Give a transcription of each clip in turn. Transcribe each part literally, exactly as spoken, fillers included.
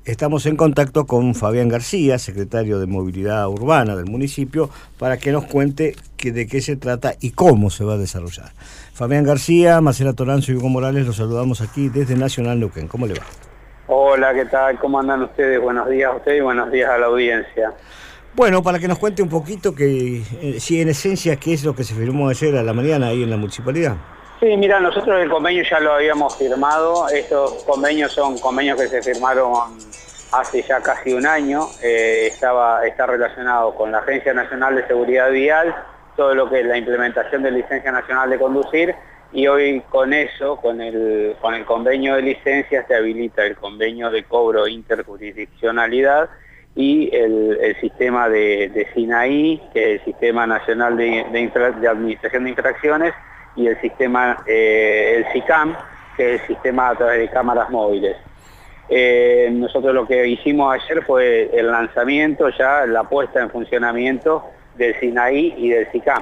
estamos en contacto con Fabián García, secretario de Movilidad Urbana del municipio, para que nos cuente que, de qué se trata y cómo se va a desarrollar. Fabián García, Marcela Toranzo y Hugo Morales, los saludamos aquí desde Nacional Neuquén. ¿Cómo le va? Hola, ¿qué tal? ¿Cómo andan ustedes? Buenos días a ustedes y buenos días a la audiencia. Bueno, para que nos cuente un poquito, que eh, si en esencia, ¿qué es lo que se firmó ayer a la mañana ahí en la municipalidad? Sí, mira, nosotros el convenio ya lo habíamos firmado. Estos convenios son convenios que se firmaron hace ya casi un año. Eh, estaba, está relacionado con la Agencia Nacional de Seguridad Vial, todo lo que es la implementación de licencia nacional de conducir, y hoy con eso, con el, con el convenio de licencias, se habilita el convenio de cobro interjurisdiccionalidad y el, el sistema de, de SINAI, que es el Sistema Nacional de, de, Infra, de Administración de Infracciones, y el sistema, eh, el SICAM, que es el sistema a través de cámaras móviles. Eh, nosotros lo que hicimos ayer fue el lanzamiento, ya la puesta en funcionamiento del SINAI y del SICAM.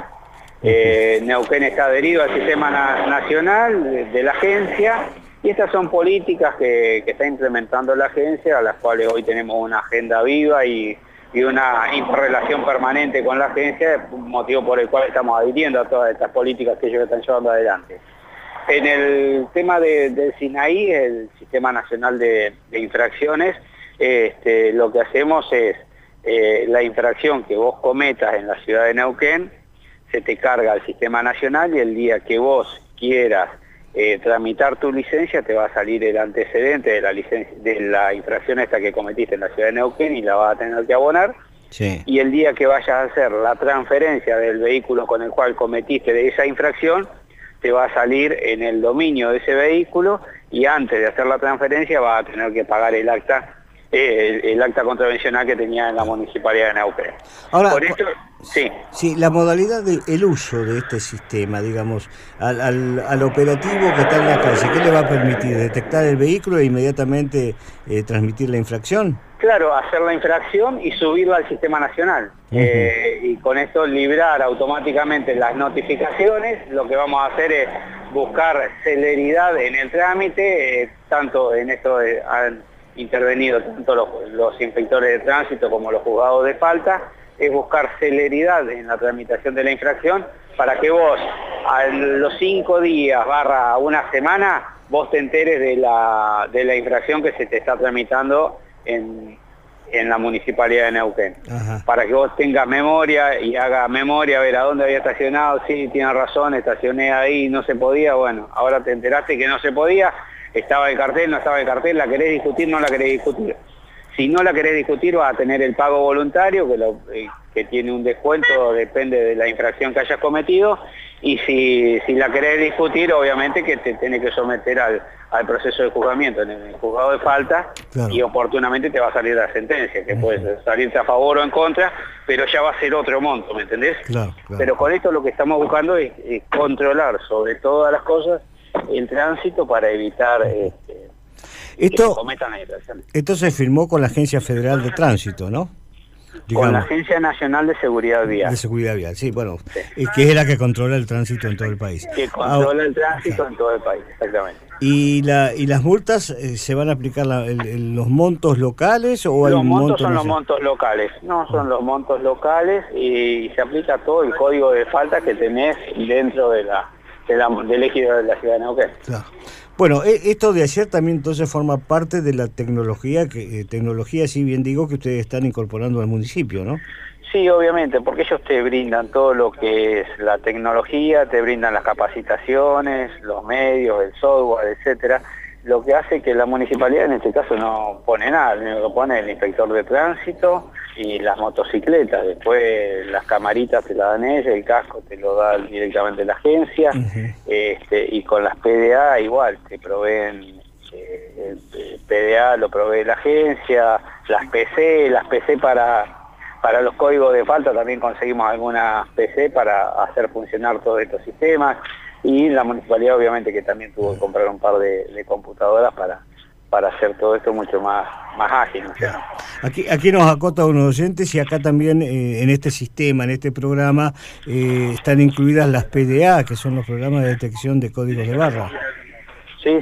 Eh, Neuquén está adherido al sistema na nacional de, de la agencia, y estas son políticas que, que está implementando la agencia, a las cuales hoy tenemos una agenda viva y, y una interrelación permanente con la agencia, motivo por el cual estamos adhiriendo a todas estas políticas que ellos están llevando adelante. En el tema de, del SINAI, el Sistema Nacional de, de Infracciones, este, lo que hacemos es eh, la infracción que vos cometas en la ciudad de Neuquén, se te carga al Sistema Nacional, y el día que vos quieras eh, tramitar tu licencia, te va a salir el antecedente de la, licencia, de la infracción esta que cometiste en la ciudad de Neuquén y la vas a tener que abonar. Sí. Y el día que vayas a hacer la transferencia del vehículo con el cual cometiste de esa infracción, te va a salir en el dominio de ese vehículo, y antes de hacer la transferencia vas a tener que pagar el acta eh, el, el acta contravencional que tenía en la Municipalidad de Neuquén. Ahora, Por esto, sí. Sí, la modalidad del uso de este sistema, digamos, al, al, al operativo que está en la calle, ¿qué le va a permitir? ¿Detectar el vehículo e inmediatamente eh, transmitir la infracción? Claro, hacer la infracción y subirla al sistema nacional. Uh-huh. eh, y con esto librar automáticamente las notificaciones. Lo que vamos a hacer es buscar celeridad en el trámite, eh, tanto en esto de, han intervenido tanto los, los inspectores de tránsito como los juzgados de falta, es buscar celeridad en la tramitación de la infracción para que vos a los cinco días barra una semana vos te enteres de la, de la infracción que se te está tramitando en, en la Municipalidad de Neuquén. Ajá. Para que vos tengas memoria y haga memoria, a ver a dónde había estacionado, sí, tienes razón, estacioné ahí, no se podía, bueno, ahora te enteraste que no se podía, estaba el cartel, no estaba el cartel, la querés discutir, no la querés discutir. Si no la querés discutir, vas a tener el pago voluntario, que, lo, eh, que tiene un descuento, depende de la infracción que hayas cometido, y si, si la querés discutir, obviamente que te tenés que someter al, al proceso de juzgamiento en el juzgado de falta, claro. Y oportunamente te va a salir la sentencia, que uh-huh. puede salirte a favor o en contra, pero ya va a ser otro monto, ¿me entendés? Claro, claro. Pero con esto lo que estamos buscando es, es controlar sobre todas las cosas el tránsito para evitar... Este, Esto, esto se firmó con la Agencia Federal de Tránsito, ¿no? Digamos. Con la Agencia Nacional de Seguridad Vial. De Seguridad Vial, sí, bueno, sí. Que es la que controla el tránsito en todo el país. Que controla ah, el tránsito claro. en todo el país, exactamente. ¿Y, la, y las multas eh, se van a aplicar la, el, el, los montos locales o hay Los un montos monto son no los sé? montos locales, no, son los montos locales, y, y se aplica todo el código de falta que tenés dentro de la, de la, del ejido de la ciudad de Neuquén. Claro. Bueno, esto de ayer también entonces forma parte de la tecnología, que eh, tecnología, si bien digo, que ustedes están incorporando al municipio, ¿no? Sí, obviamente, porque ellos te brindan todo lo que es la tecnología, te brindan las capacitaciones, los medios, el software, etcétera, lo que hace que la municipalidad en este caso no pone nada, lo único que pone es el inspector de tránsito y las motocicletas, después las camaritas te las dan ellas, el casco te lo da directamente la agencia, uh-huh. este, y con las P D A igual, te proveen, eh, el P D A lo provee la agencia, las P C, las P C para... Para los códigos de falta también conseguimos algunas P C para hacer funcionar todos estos sistemas, y la municipalidad obviamente que también tuvo que comprar un par de, de computadoras para, para hacer todo esto mucho más, más ágil, ¿no? Claro. Aquí, aquí nos acota unos oyentes, y acá también eh, en este sistema, en este programa, eh, están incluidas las P D A, que son los programas de detección de códigos de barra. Sí, sí,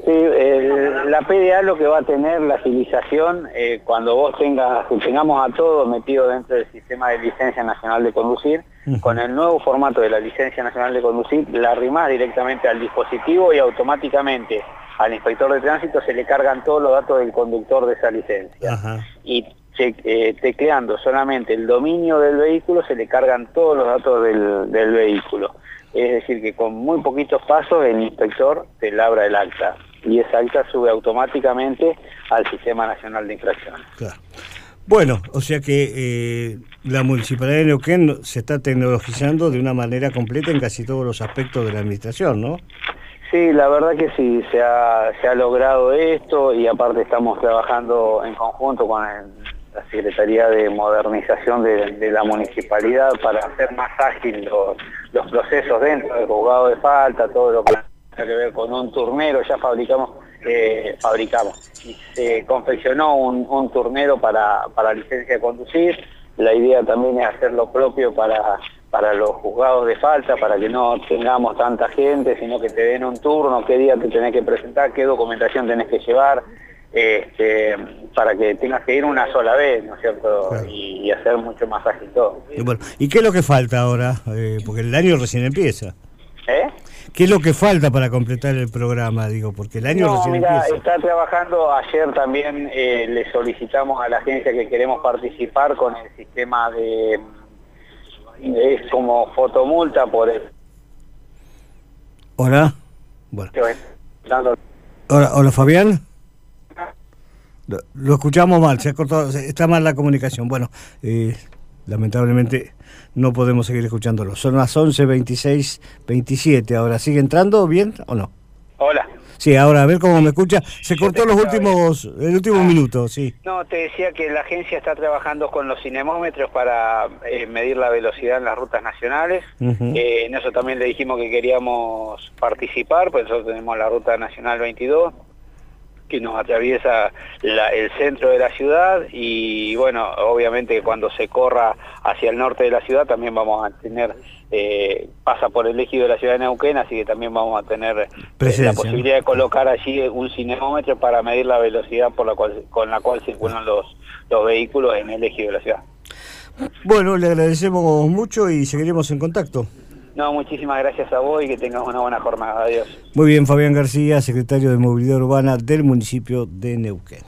Sí, eh, la P D A lo que va a tener la agilización, eh, cuando vos tengas, tengamos a todos metidos dentro del sistema de licencia nacional de conducir, uh-huh. Con el nuevo formato de la licencia nacional de conducir, la arrimás directamente al dispositivo y automáticamente al inspector de tránsito se le cargan todos los datos del conductor de esa licencia. Uh-huh. Y che, eh, tecleando solamente el dominio del vehículo se le cargan todos los datos del, del vehículo. Es decir, que con muy poquitos pasos el inspector te labra el acta. Y esa acta sube automáticamente al Sistema Nacional de Infracciones. Claro. Bueno, o sea que eh, la Municipalidad de Neuquén se está tecnologizando de una manera completa en casi todos los aspectos de la administración, ¿no? Sí, la verdad que sí, se ha, se ha logrado esto y aparte estamos trabajando en conjunto con el, la Secretaría de Modernización de, de la Municipalidad para hacer más ágil los, los procesos dentro del juzgado de falta, todo lo que tiene que ver con un turnero. Ya fabricamos, eh, fabricamos y se confeccionó un, un turnero para, para licencia de conducir. La idea también es hacer lo propio para, para los juzgados de falta, para que no tengamos tanta gente, sino que te den un turno, qué día te tenés que presentar, qué documentación tenés que llevar, este, para que tengas que ir una sola vez, ¿no es cierto? Claro. Y, y hacer mucho más ágil todo. Y, bueno, ¿y qué es lo que falta ahora? Eh, porque el año recién empieza. ¿Eh? ¿Qué es lo que falta para completar el programa? Digo, porque el año no, recién mira, empieza. Está trabajando, ayer también eh, le solicitamos a la agencia que queremos participar con el sistema de, es como fotomulta por el... Hola. Bueno. Hola, hola Fabián. Lo, lo escuchamos mal, se ha cortado, está mal la comunicación. Bueno, eh, lamentablemente no podemos seguir escuchándolo. Son las once, veintiséis, veintisiete. Ahora, ¿sigue entrando bien o no? Hola. Sí, ahora a ver cómo me escucha. Se cortó los últimos, el último ah, minuto, sí. No, te decía que la agencia está trabajando con los cinemómetros para eh, medir la velocidad en las rutas nacionales. Uh-huh. eh, en eso también le dijimos que queríamos participar, pues nosotros tenemos la ruta nacional veintidós, que nos atraviesa la, el centro de la ciudad y bueno, obviamente cuando se corra hacia el norte de la ciudad también vamos a tener, eh, pasa por el ejido de la ciudad de Neuquén, así que también vamos a tener eh, la posibilidad de colocar allí un cinemómetro para medir la velocidad por la cual, con la cual circulan los, los vehículos en el ejido de la ciudad. Bueno, le agradecemos mucho y seguiremos en contacto. No, muchísimas gracias a vos y que tengas una buena jornada. Adiós. Muy bien, Fabián García, secretario de Movilidad Urbana del municipio de Neuquén.